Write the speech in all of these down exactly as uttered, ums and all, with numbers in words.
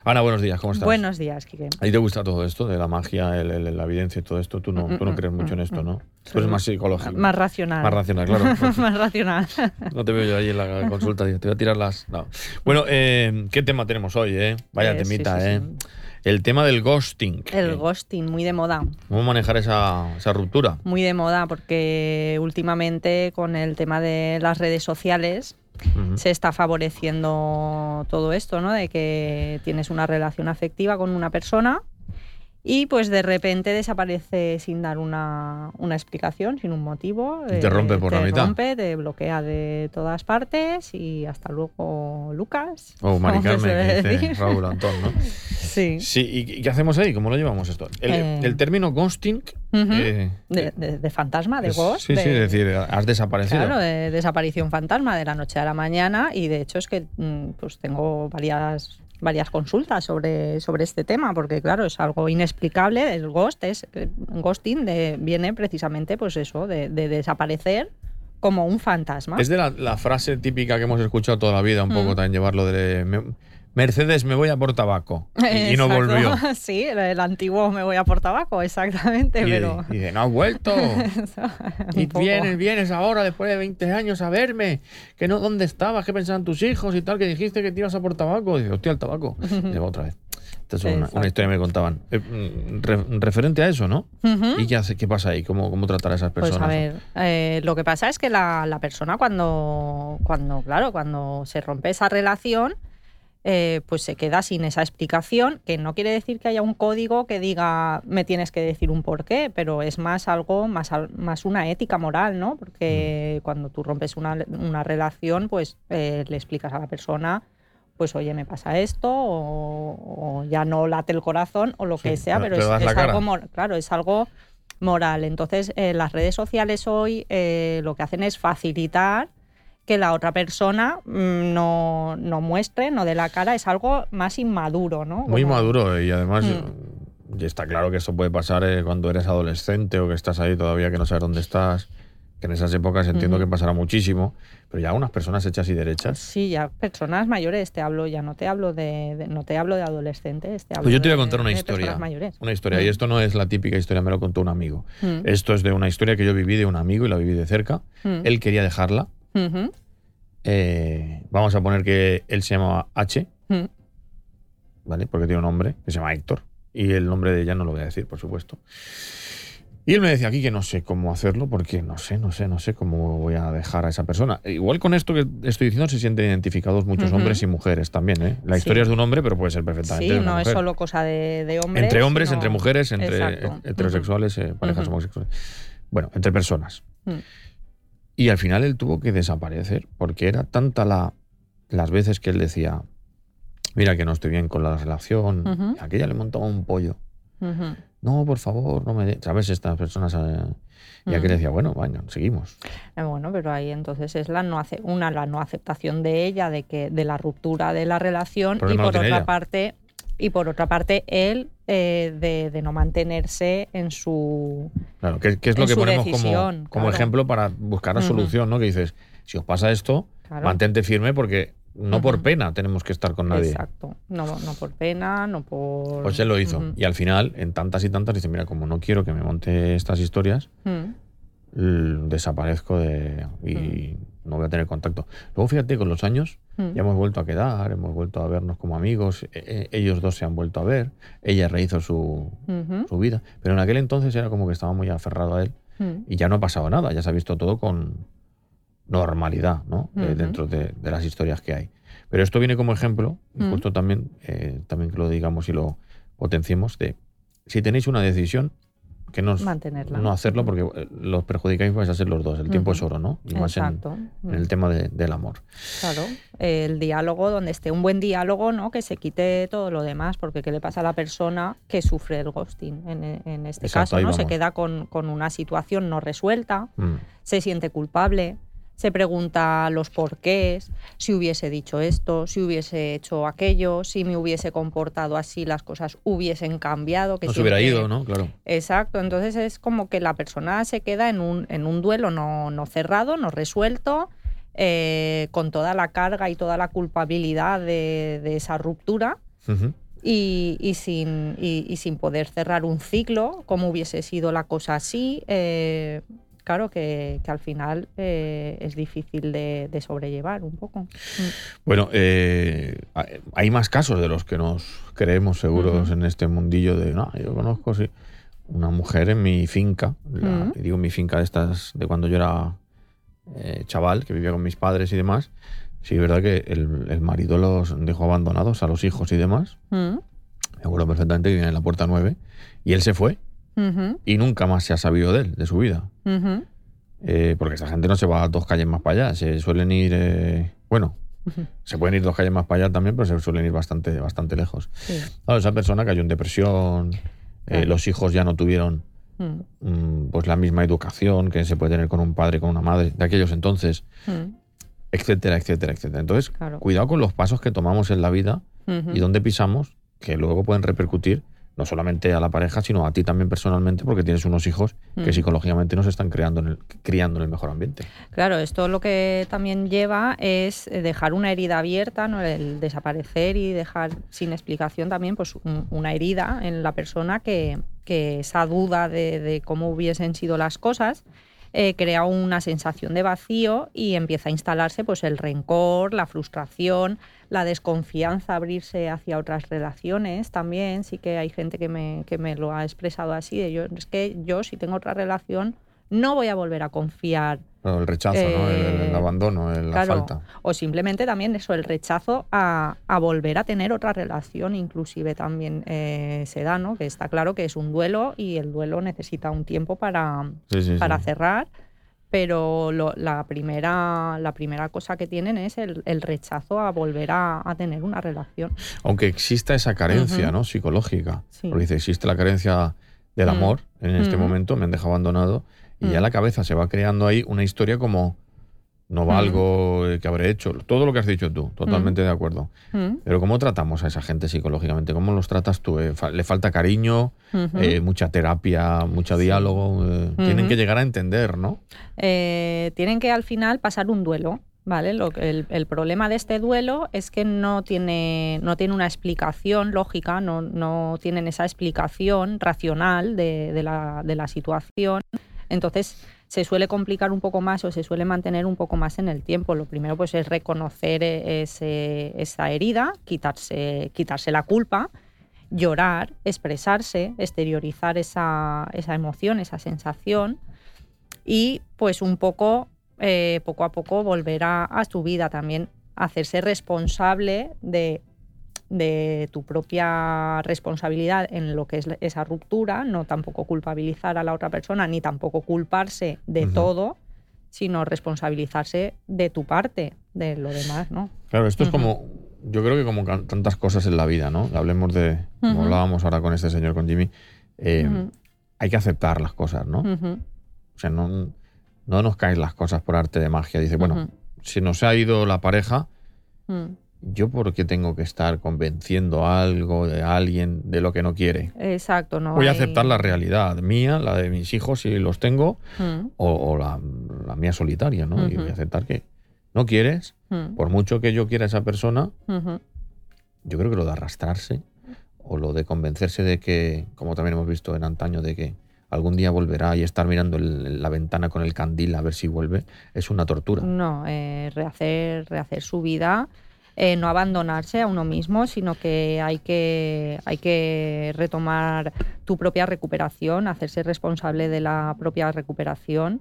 Ana, buenos días, ¿cómo estás? Buenos días, Quique. ¿A ti te gusta todo esto de la magia, el, el, la evidencia y todo esto? Tú no, mm, tú no crees mm, mucho mm, en esto, ¿no? Tú eres más psicológico. Más racional. Más racional, claro. Más racional. No te veo yo ahí en la consulta, te voy a tirar las... No. Bueno, eh, ¿qué tema tenemos hoy, eh? Vaya eh, temita, sí, sí, ¿eh? Sí. El tema del ghosting. El eh. ghosting, muy de moda. ¿Cómo manejar esa, esa ruptura? Muy de moda, porque últimamente con el tema de las redes sociales... Uh-huh. Se está favoreciendo todo esto, ¿no? De que tienes una relación afectiva con una persona y pues de repente desaparece sin dar una, una explicación, sin un motivo. Y te rompe eh, por te la mitad. Te rompe, te bloquea de todas partes y hasta luego, Lucas. O oh, Mari Carmen, que dice Raúl Antón, ¿no? Sí. Sí. ¿Y qué hacemos ahí? ¿Cómo lo llevamos esto? El, eh... el término ghosting... Uh-huh. eh, de, de, de fantasma, de es, ghost. Sí, de, sí, es decir, has desaparecido. Claro, de desaparición fantasma de la noche a la mañana y de hecho es que pues tengo varias... varias consultas sobre, sobre este tema, porque claro, es algo inexplicable. El ghost es ghosting de, viene precisamente pues eso, de, de desaparecer como un fantasma. Es de la, la frase típica que hemos escuchado toda la vida, un mm. poco también llevarlo de me, Mercedes, me voy a por tabaco. Y, y no volvió. Sí, el antiguo me voy a por tabaco, exactamente. Y, pero... y de no has vuelto. Y vienes, vienes ahora después de veinte años a verme. Que no, ¿dónde estabas? ¿Qué pensaban tus hijos y tal? Que dijiste que te ibas a por tabaco. Y dice, hostia, el tabaco. Y digo, otra vez. Esta es una, una historia que me contaban. Eh, re, referente a eso, ¿no? Uh-huh. ¿Y qué hace? ¿Qué pasa ahí? ¿Cómo, cómo tratar a esas personas? Pues a ver, eh, lo que pasa es que la, la persona cuando, cuando, claro, cuando se rompe esa relación, Eh, pues se queda sin esa explicación, que no quiere decir que haya un código que diga me tienes que decir un porqué, pero es más algo, más, más una ética moral, ¿no? Porque mm. cuando tú rompes una, una relación, pues eh, le explicas a la persona, pues oye, me pasa esto, o, o ya no late el corazón, o lo sí, que sea, pero es, es algo mor- claro, es algo moral. Entonces, eh, las redes sociales hoy eh, lo que hacen es facilitar que la otra persona no, no muestre, no dé la cara, es algo más inmaduro, ¿no? Muy Como... maduro y además mm. está claro que eso puede pasar eh, cuando eres adolescente o que estás ahí todavía que no sabes dónde estás, que en esas épocas entiendo mm. que pasará muchísimo, pero ya unas personas hechas y derechas. Sí, ya personas mayores te hablo, ya no te hablo de, de no te hablo de adolescentes, te hablo pues yo te voy a de, contar una de historia, mayores. una historia mm. y esto no es la típica historia, me lo contó un amigo. Mm. Esto es de una historia que yo viví de un amigo y la viví de cerca. Mm. Él quería dejarla. Mm-hmm. Eh, vamos a poner que él se llamaba H, mm. ¿vale? Porque tiene un nombre que se llama Héctor y el nombre de ella no lo voy a decir, por supuesto. Y él me decía aquí que no sé cómo hacerlo porque no sé, no sé, no sé cómo voy a dejar a esa persona. Igual con esto que estoy diciendo se sienten identificados muchos uh-huh. hombres y mujeres también, ¿eh? La sí. historia es de un hombre, pero puede ser perfectamente sí, de una no mujer. Es solo cosa de, de hombres. Entre hombres, sino... entre mujeres, entre Exacto. heterosexuales, uh-huh. eh, parejas uh-huh. homosexuales. Bueno, entre personas. Uh-huh. Y al final él tuvo que desaparecer porque era tanta la, las veces que él decía, mira que no estoy bien con la relación, uh-huh. aquella le montaba un pollo. Uh-huh. No, por favor, no me de... ¿sabes? Estas personas... Eh... Y aquel uh-huh. decía, bueno, bueno, seguimos. Eh, bueno, pero ahí entonces es la no ace... una la no aceptación de ella, de que de la ruptura de la relación y por otra ella. parte... Y por otra parte, él eh, de, de no mantenerse en su Claro, que, que es lo que ponemos decisión, como, como claro. ejemplo para buscar la uh-huh. solución, ¿no? Que dices, si os pasa esto, claro. mantente firme porque no uh-huh. por pena tenemos que estar con nadie. Exacto, no, no por pena, no por... Pues él lo hizo. Uh-huh. Y al final, en tantas y tantas, dice, mira, como no quiero que me monte estas historias, uh-huh. l- desaparezco de y uh-huh. no voy a tener contacto. Luego, fíjate, con los años... Ya hemos vuelto a quedar, hemos vuelto a vernos como amigos, eh, ellos dos se han vuelto a ver, ella rehizo su, uh-huh. su vida, pero en aquel entonces era como que estaba muy aferrado a él uh-huh. y ya no ha pasado nada, ya se ha visto todo con normalidad, ¿no? Uh-huh. Eh, dentro de, de las historias que hay. Pero esto viene como ejemplo, y uh-huh. justo también, eh, también que lo digamos y lo potenciemos, de si tenéis una decisión, que no, no hacerlo porque los perjudicáis vais a ser los dos. El uh-huh. tiempo es oro, ¿no? Y más en, en el tema de, del amor. Claro, el diálogo, donde esté un buen diálogo, ¿no? Que se quite todo lo demás, porque ¿qué le pasa a la persona que sufre el ghosting? En, en este Exacto, caso, ¿no? Se queda con, con una situación no resuelta, mm. se siente culpable, se pregunta los porqués, si hubiese dicho esto, si hubiese hecho aquello, si me hubiese comportado así, las cosas hubiesen cambiado. Que no siempre... se hubiera ido, ¿no? Claro. Exacto, entonces es como que la persona se queda en un, en un duelo no, no cerrado, no resuelto, eh, con toda la carga y toda la culpabilidad de, de esa ruptura. Uh-huh. y, y, sin, y, y sin poder cerrar un ciclo, como hubiese sido la cosa así, eh, claro que, que al final eh, es difícil de, de sobrellevar un poco. Bueno, eh, hay más casos de los que nos creemos seguros uh-huh. en este mundillo de, no, yo conozco, sí, una mujer en mi finca, la, uh-huh. y digo mi finca de estas, de cuando yo era eh, chaval, que vivía con mis padres y demás. Sí, es verdad que el, el marido los dejó abandonados a los hijos y demás. Uh-huh. Me acuerdo perfectamente que vivía en la Puerta nueve y él se fue. Uh-huh. Y nunca más se ha sabido de él, de su vida. Uh-huh. Eh, porque esa gente no se va dos calles más para allá. Se suelen ir... Eh, bueno, uh-huh. se pueden ir dos calles más para allá también, pero se suelen ir bastante, bastante lejos. Sí. Claro, esa persona cayó en depresión. Eh, uh-huh. Los hijos ya no tuvieron uh-huh. mm, pues la misma educación que se puede tener con un padre y con una madre de aquellos entonces. Uh-huh. Etcétera, etcétera, etcétera. Entonces, claro. cuidado con los pasos que tomamos en la vida uh-huh. y dónde pisamos, que luego pueden repercutir no solamente a la pareja, sino a ti también personalmente, porque tienes unos hijos mm. que psicológicamente no se están creando en el, criando en el mejor ambiente. Claro, esto lo que también lleva es dejar una herida abierta, ¿no? El desaparecer y dejar sin explicación también pues un, una herida en la persona que, que esa duda de, de cómo hubiesen sido las cosas eh, crea una sensación de vacío y empieza a instalarse pues el rencor, la frustración, la desconfianza, abrirse hacia otras relaciones también. Sí que hay gente que me, que me lo ha expresado así, de yo, es que yo si tengo otra relación no voy a volver a confiar. Pero el rechazo, eh, ¿no? el, el abandono, el, claro, la falta. O simplemente también eso, el rechazo a, a volver a tener otra relación, inclusive también eh, se da, ¿no? Que está claro que es un duelo y el duelo necesita un tiempo para, sí, sí, para sí. cerrar. Pero lo, la, primera, la primera cosa que tienen es el, el rechazo a volver a, a tener una relación. Aunque exista esa carencia uh-huh. ¿no? psicológica, sí. porque dice, existe la carencia del amor, uh-huh. en este uh-huh. momento me han dejado abandonado, y uh-huh. ya la cabeza se va creando ahí una historia como no valgo, uh-huh. que habré hecho, todo lo que has dicho tú, totalmente uh-huh. de acuerdo. Uh-huh. Pero ¿cómo tratamos a esa gente psicológicamente? ¿Cómo los tratas tú? Eh, ¿Le falta cariño, uh-huh. eh, mucha terapia, mucho sí. diálogo? Eh, uh-huh. Tienen que llegar a entender, ¿no? Eh, tienen que al final pasar un duelo, ¿vale? Lo, el, el problema de este duelo es que no tiene, no tiene una explicación lógica, no, no tienen esa explicación racional de, de, la, de la situación. Entonces se suele complicar un poco más o se suele mantener un poco más en el tiempo. Lo primero pues es reconocer ese, esa herida, quitarse, quitarse la culpa, llorar, expresarse, exteriorizar esa, esa emoción, esa sensación y pues un poco, eh, poco a poco volver a, a su vida también, hacerse responsable de de tu propia responsabilidad en lo que es esa ruptura, no tampoco culpabilizar a la otra persona, ni tampoco culparse de uh-huh. todo, sino responsabilizarse de tu parte, de lo demás, ¿no? Claro, esto uh-huh. es como, yo creo que como tantas cosas en la vida, ¿no? Hablemos de, como uh-huh. hablábamos ahora con este señor, con Jimmy, eh, uh-huh. hay que aceptar las cosas, ¿no? Uh-huh. O sea, no, no nos caen las cosas por arte de magia. Dice, bueno, uh-huh. si nos ha ido la pareja, uh-huh. ¿yo por qué tengo que estar convenciendo a algo de alguien de lo que no quiere? Exacto. No Voy hay... a aceptar la realidad mía, la de mis hijos si los tengo, mm. o, o la, la mía solitaria, ¿no? Uh-huh. Y voy a aceptar que no quieres, mm. por mucho que yo quiera a esa persona, uh-huh. yo creo que lo de arrastrarse o lo de convencerse de que, como también hemos visto en antaño, de que algún día volverá y estar mirando el, la ventana con el candil a ver si vuelve, es una tortura. No, eh, rehacer, rehacer su vida... Eh, no abandonarse a uno mismo, sino que hay que hay que retomar tu propia recuperación, hacerse responsable de la propia recuperación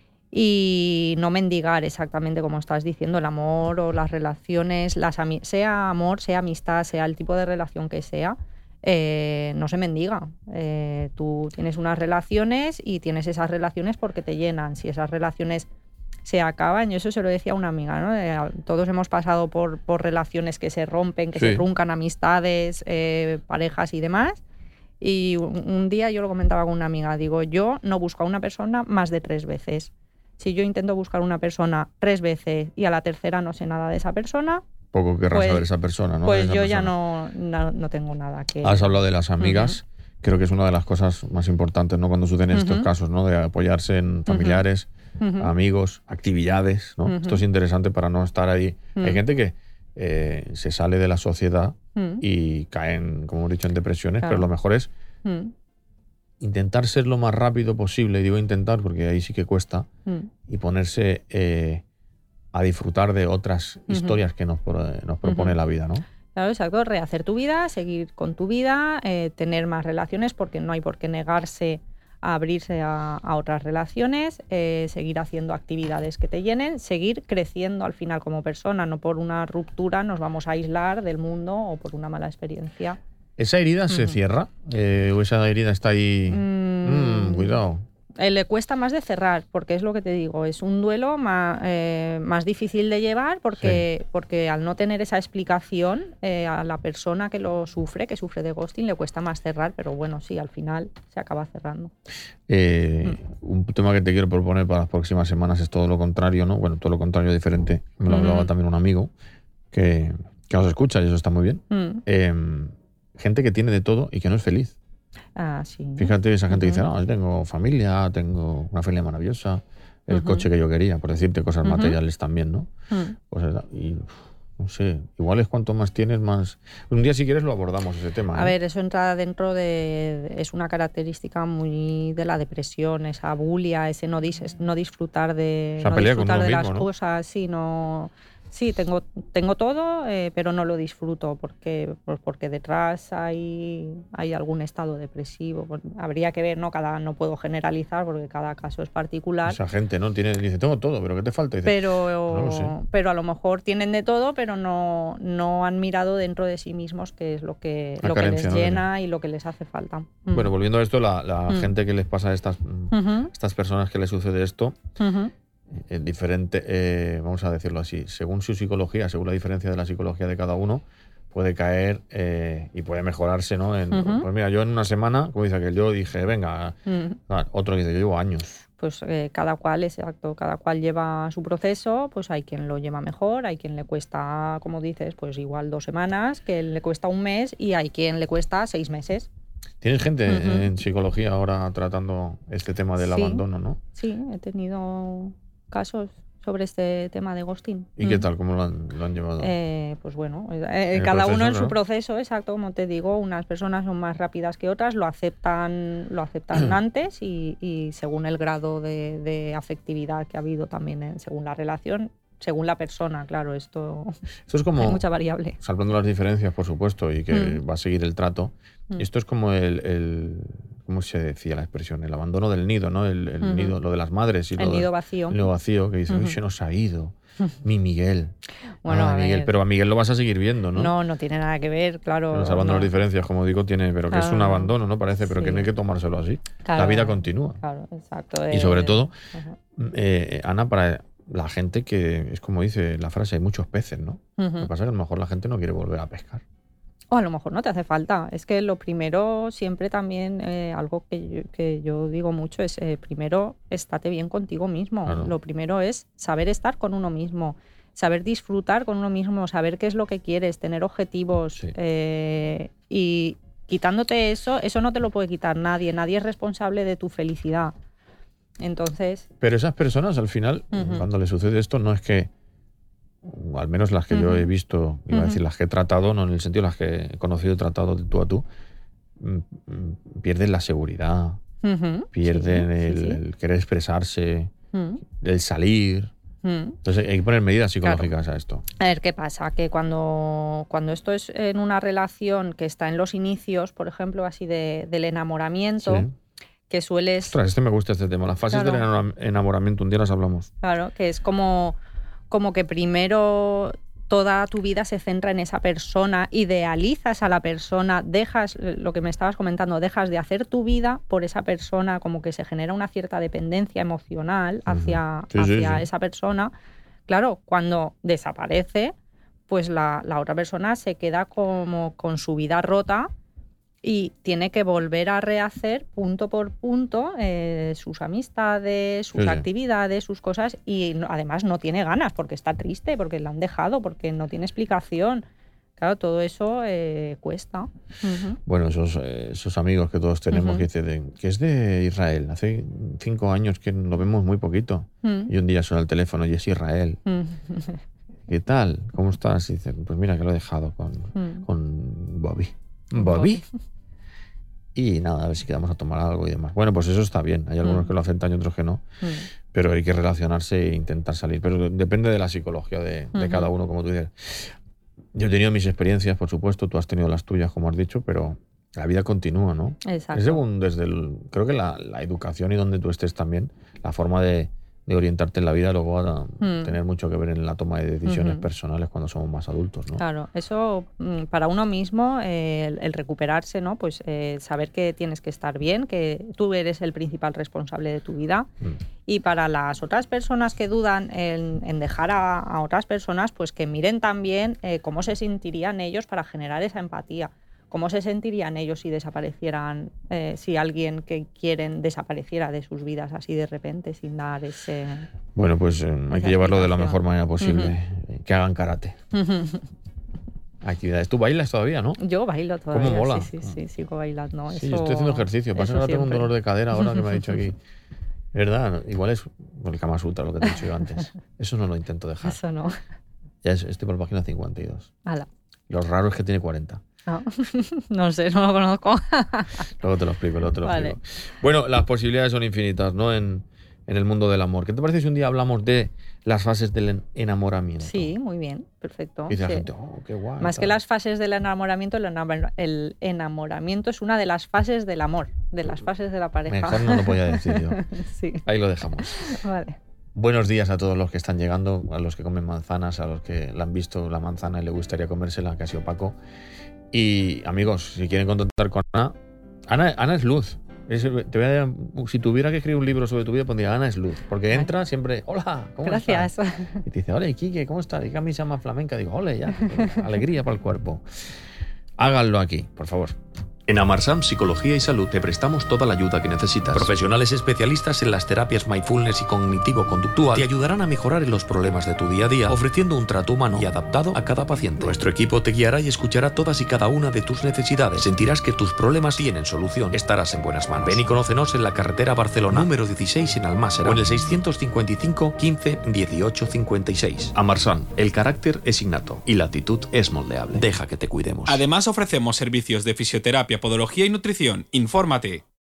y no mendigar exactamente como estás diciendo el amor o las relaciones, las ami- sea amor, sea amistad, sea el tipo de relación que sea, eh, no se mendiga. Eh, tú tienes unas relaciones y tienes esas relaciones porque te llenan. Si esas relaciones se acaban, yo eso se lo decía a una amiga, ¿no? Eh, todos hemos pasado por, por relaciones que se rompen, que sí. se truncan, amistades, eh, parejas y demás. Y un, un día yo lo comentaba con una amiga, digo, yo no busco a una persona más de tres veces. Si yo intento buscar una persona tres veces y a la tercera no sé nada de esa persona... Poco querrás pues, saber esa persona, ¿no? Pues yo persona. ya no, no, no tengo nada que... Has hablado de las amigas, uh-huh. creo que es una de las cosas más importantes, ¿no? Cuando suceden uh-huh. estos casos, ¿no? De apoyarse en familiares... Uh-huh. Uh-huh. amigos, actividades, ¿no? Uh-huh. Esto es interesante para no estar ahí. Uh-huh. Hay gente que eh, se sale de la sociedad Mm. y caen, como hemos dicho, en depresiones, Claro. pero lo mejor es Mm. intentar ser lo más rápido posible, y digo intentar porque ahí sí que cuesta, Mm. y ponerse eh, a disfrutar de otras Ujú. historias que nos, pro- nos propone Ujú. la vida, ¿no? Claro, exacto. Rehacer tu vida, seguir con tu vida, eh, tener más relaciones, porque no hay por qué negarse a abrirse a, a otras relaciones, eh, seguir haciendo actividades que te llenen, seguir creciendo al final como persona. No por una ruptura nos vamos a aislar del mundo o por una mala experiencia. ¿Esa herida se Ujú. cierra? Eh, ¿O esa herida está ahí? Mm. Mm, cuidado. Eh, le cuesta más de cerrar, porque es lo que te digo, es un duelo más, eh, más difícil de llevar porque, porque al no tener esa explicación eh, a la persona que lo sufre, que sufre de ghosting, le cuesta más cerrar, pero bueno, sí, al final se acaba cerrando. Eh, Un tema que te quiero proponer para las próximas semanas es todo lo contrario, ¿no? Bueno, todo lo contrario, diferente. Me lo hablaba Ujú. también un amigo que, que nos escucha y eso está muy bien. Mm. Eh, gente que tiene de todo y que no es feliz. Ah, sí. Fíjate, esa gente que Ujú. dice, no, yo tengo familia, tengo una familia maravillosa, el Ujú. coche que yo quería, por decirte cosas Ujú. materiales también, ¿no? Mm. Pues, y uf, no sé, igual es cuanto más tienes, más... Un día si quieres lo abordamos ese tema. A ¿eh? ver, eso entra dentro de... Es una característica muy de la depresión, esa bulia, ese no, dis, no disfrutar de, Esa no pelea con disfrutar uno de mismo, las ¿no? cosas, sí, no... Sí, tengo, tengo todo, eh, pero no lo disfruto porque, pues porque detrás hay, hay algún estado depresivo. Pues habría que ver, ¿no? Cada, no puedo generalizar porque cada caso es particular. Esa gente, ¿no? Tiene, dice, tengo todo, pero ¿qué te falta? Dice, Pero, no lo sé. pero a lo mejor tienen de todo, pero no, no han mirado dentro de sí mismos qué es lo que, La lo que carencia, les ¿no? llena y lo que les hace falta. Mm. Bueno, volviendo a esto, la, la Mm. gente que les pasa a estas, Ujú, estas personas que les sucede esto, ujú. eh, diferente, eh, vamos a decirlo así, según su psicología, según la diferencia de la psicología de cada uno, puede caer eh, y puede mejorarse, ¿no? En, Ujú. Pues mira, yo en una semana, como dice aquel, yo dije, venga, Mm. ah, otro que dice, yo llevo años. Pues eh, cada cual, exacto, cada cual lleva su proceso, pues hay quien lo lleva mejor, hay quien le cuesta, como dices, pues igual dos semanas, que le cuesta un mes y hay quien le cuesta seis meses. ¿Tienes gente Ujú. en psicología ahora tratando este tema del Sí. abandono, no? Sí, he tenido casos sobre este tema de ghosting. ¿Y qué Mm. tal? ¿Cómo lo han, lo han llevado? Eh, pues bueno, eh, El cada proceso, uno en ¿no? su proceso, exacto, como te digo, unas personas son más rápidas que otras, lo aceptan, lo aceptan antes y, y según el grado de, de afectividad que ha habido también, en- según la relación, según la persona, claro, esto Esto es como, hay mucha variable. salvando las diferencias, por supuesto, y que Mm. va a seguir el trato, Mm. esto es como el, el- ¿cómo se decía la expresión? El abandono del nido, ¿no? El, el Ujú. nido, lo de las madres y El lo, de- nido vacío. el nido vacío, que dicen, Ujú. uy, se nos ha ido, mi Miguel. Bueno, Ay, a Miguel. ver. Pero a Miguel lo vas a seguir viendo, ¿no? No, no tiene nada que ver, claro. Pero salvando no. las diferencias, como digo, tiene, pero que es Claro, un no. abandono, ¿no? Parece, pero que Sí. no hay que tomárselo así. La Claro, vida continúa. Claro, exacto. Y sobre eh, todo, ajá. eh, Ana, para la gente que, es como dice la frase, hay muchos peces, ¿no? Lo que Ujú. pasa es que a lo mejor la gente no quiere volver a pescar. O a lo mejor no te hace falta. Es que lo primero, siempre también, eh, algo que yo, que yo digo mucho es, eh, primero, estate bien contigo mismo. Claro. Lo primero es saber estar con uno mismo, saber disfrutar con uno mismo, saber qué es lo que quieres, tener objetivos. Sí. eh, y quitándote eso, eso no te lo puede quitar nadie. Nadie es responsable de tu felicidad. Entonces, Pero esas personas, al final, Ujú. cuando les sucede esto, no es que, o al menos las que yo Ujú. he visto, iba a Ujú. decir las que he tratado, no en el sentido de las que he conocido y tratado de tú a tú, mm, mm, pierden la seguridad, ujú, pierden sí, sí, el, sí. el querer expresarse, Mm, el salir. mm. Entonces hay que poner medidas psicológicas a esto. A ver, ¿qué pasa? Que cuando, cuando esto es en una relación que está en los inicios, por ejemplo, así de, del enamoramiento, Sí. que sueles... Ostras, este me gusta este tema. Las fases Claro. del enamora- enamoramiento, un día las hablamos. Claro, que es como, como que primero toda tu vida se centra en esa persona, idealizas a la persona, dejas, eh, lo que me estabas comentando, dejas de hacer tu vida por esa persona, como que se genera una cierta dependencia emocional hacia, Sí, sí, hacia sí. esa persona. Claro, cuando desaparece, pues la, la otra persona se queda como con su vida rota y tiene que volver a rehacer punto por punto eh, sus amistades, sus Sí, sí. actividades, sus cosas y no- además no tiene ganas porque está triste, porque la han dejado, porque no tiene explicación. Claro, todo eso eh, cuesta. Ujú. Bueno, esos, eh, esos amigos que todos tenemos Ujú. que dicen que es de Israel. Hace cinco años que lo vemos muy poquito. Mm. Y un día suena el teléfono y es Israel. Mm. ¿qué tal? ¿Cómo estás? Y dice, pues mira que lo he dejado con, mm. con Bobby. ¿Bobby? Bobby. Y nada, a ver si quedamos a tomar algo y demás. Bueno, pues eso está bien. Hay algunos mm. que lo aceptan y otros que no. Mm. Pero hay que relacionarse e intentar salir. Pero depende de la psicología de, de mm-hmm. cada uno, como tú dices. Yo he tenido mis experiencias, por supuesto. Tú has tenido las tuyas, como has dicho, pero la vida continúa, ¿no? Exacto. Es según desde el... Creo que la, la educación y donde tú estés también, la forma de... de orientarte en la vida luego va a mm. tener mucho que ver en la toma de decisiones mm-hmm. personales cuando somos más adultos, ¿no? Claro, eso para uno mismo, eh, el, el recuperarse, ¿no? Pues eh, saber que tienes que estar bien, que tú eres el principal responsable de tu vida mm. y para las otras personas que dudan en, en dejar a, a otras personas, pues que miren también eh, cómo se sentirían ellos para generar esa empatía. ¿Cómo se sentirían ellos si desaparecieran, eh, si alguien que quieren desapareciera de sus vidas así de repente, sin dar ese... Bueno, pues eh, hay que llevarlo de la mejor manera posible. Uh-huh. Que hagan karate. Uh-huh. Actividades. ¿Tú bailas todavía, no? Yo bailo todavía. ¿Cómo mola? Sí, sí, sí, sigo bailando. Sí, eso, yo estoy haciendo ejercicio. Pasa que ahora tengo un dolor de cadera ahora que me ha dicho aquí. ¿Verdad? Igual es el Kama Sutra, lo que te he dicho yo antes. Eso no lo intento dejar. Eso no. Ya es, estoy por la página cincuenta y dos. Ala. Lo raro es que tiene cuarenta. No, no sé, no lo conozco. Luego te lo explico, luego te lo vale. explico. Bueno, las posibilidades son infinitas, ¿no? En, en el mundo del amor. ¿Qué te parece si un día hablamos de las fases del enamoramiento? Sí, muy bien, perfecto. Y dice sí. la gente, oh, qué guay. Más tal. que las fases del enamoramiento, el, enamor- el enamoramiento es una de las fases del amor, de las fases de la pareja. Mejor no lo podía decir yo. Sí. Ahí lo dejamos. Vale. Buenos días a todos los que están llegando, a los que comen manzanas, a los que la han visto la manzana y le gustaría comérsela, que ha sido Paco. Y amigos, si quieren contactar con Ana, Ana, Ana es luz. Es, te voy a, si tuviera que escribir un libro sobre tu vida, pondría Ana es luz. Porque entra siempre, hola, ¿cómo Gracias. estás? Y te dice, hola, Quique, ¿cómo estás? Y camisa más flamenca. Digo, hola, ya, alegría para el cuerpo. Háganlo aquí, por favor. En Amarsam Psicología y Salud te prestamos toda la ayuda que necesitas. Profesionales especialistas en las terapias mindfulness y cognitivo-conductual te ayudarán a mejorar en los problemas de tu día a día, ofreciendo un trato humano y adaptado a cada paciente. Nuestro equipo te guiará y escuchará todas y cada una de tus necesidades. Sentirás que tus problemas tienen solución. Estarás en buenas manos. Ven y conócenos en la carretera Barcelona, número dieciséis en Almásera, o en el seiscientos cincuenta y cinco, quince, dieciocho, cincuenta y seis. Amarsam, el carácter es innato y la actitud es moldeable. Deja que te cuidemos. Además, ofrecemos servicios de fisioterapia, podología y nutrición. Infórmate.